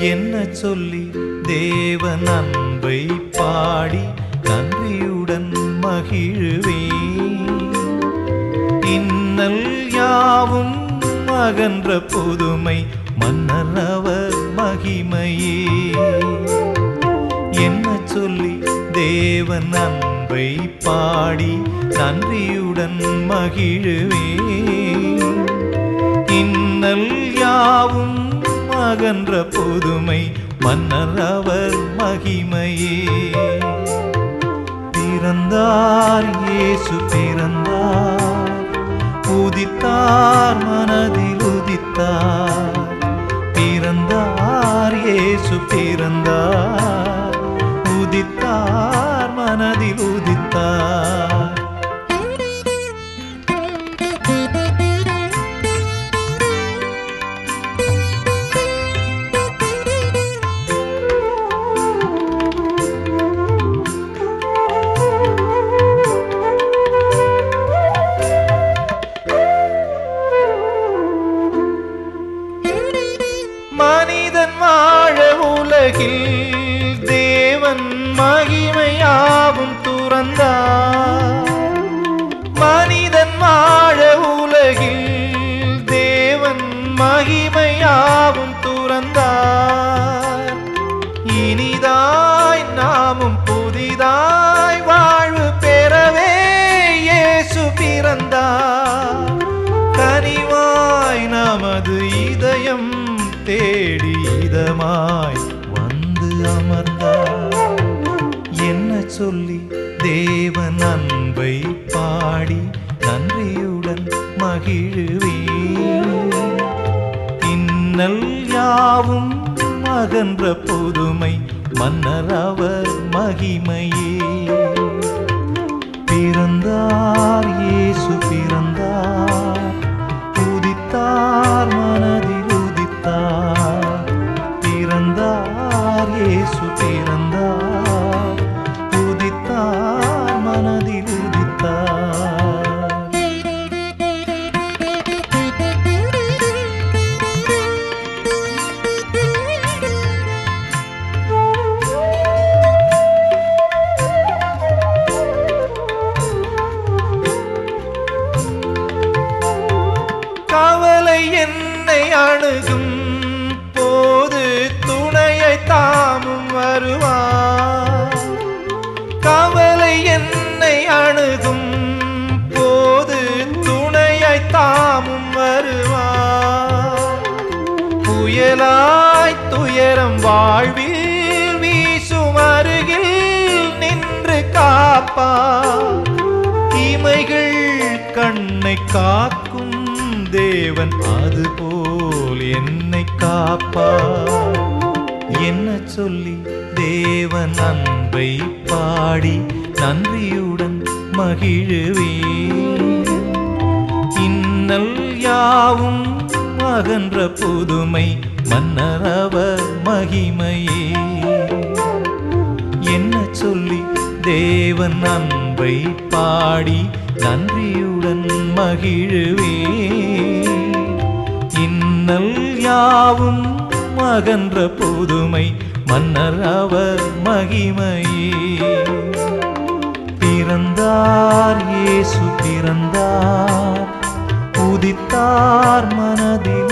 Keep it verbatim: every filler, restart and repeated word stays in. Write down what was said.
என்ன சொல்லி தேவன் அன்பை பாடி நன்றியுடன் மகிழ்வேன். இன்னல் யாவும் அகன்ற புதுமை மன்னர் அவர் மகிமையே. என்ன சொல்லி தேவன் அன்பை பாடி நன்றியுடன் மகிழ்வேன். இன்னல் யாவும் அகன்ற புதுமை மன்னர் அவர் மகிமையே. பிறந்தார் இயேசு பிறந்தார், உதித்தார் மனதில் உதித்தார். பிறந்தார் இயேசு பிறந்தார், உதித்தார் மனதில் உதித்தார். மனிதன் வாழ உலகில் தேவன் மகிமையாவும் துறந்தார். மனிதன் வாழ உலகில் தேவன் மகிமையாவும் துறந்தார். இனிதாய் நாமும் புதிதாய் வாழ்வு பெறவே இயேசு பிறந்தார். கனிவாய் நமது இதயம் தேடி இதமாய் வந்து அமர்ந்தார். என்ன சொல்லி தேவன் அன்பை பாடி நன்றியுடன் மகிழ்வேன். இன்னல் யாவும் அகன்ற புதுமை மன்னர் அவர் மகிமையே. பிறந்தார் இயேசு பிறந்தார், உதித்தார் மனதில் பிறந்தார் இயேசு பிறந்தார், உதித்தார் மனதில் உதித்தார். கவலை என்னை அணுகும் போது துணையை தாமும் வருவார். கவலை என்னை அணுகும் போது துணையை தாமும் வருவார். புயலாய் துயரம் வாழ்வில் வீசும் அருகில் நின்று காப்பார். இமைகள் கண்ணை காக்கும் தேவன் அதுபோல் என்னை காப்பார். என்ன சொல்லி தேவன் அன்பை பாடி நன்றியுடன் மகிழ்வேன். இன்னல் யாவும் அகன்ற புதுமை மன்னர் அவர் மகிமையே. என்ன சொல்லி தேவன் அன்பை பாடி நன்றியுடன் மகிழ்வேன். இன்னல் யாவும் அகன்ற புதுமை மன்னர் அவர் மகிமையே. பிறந்தார் இயேசு பிறந்தார், உதித்தார் மனதில்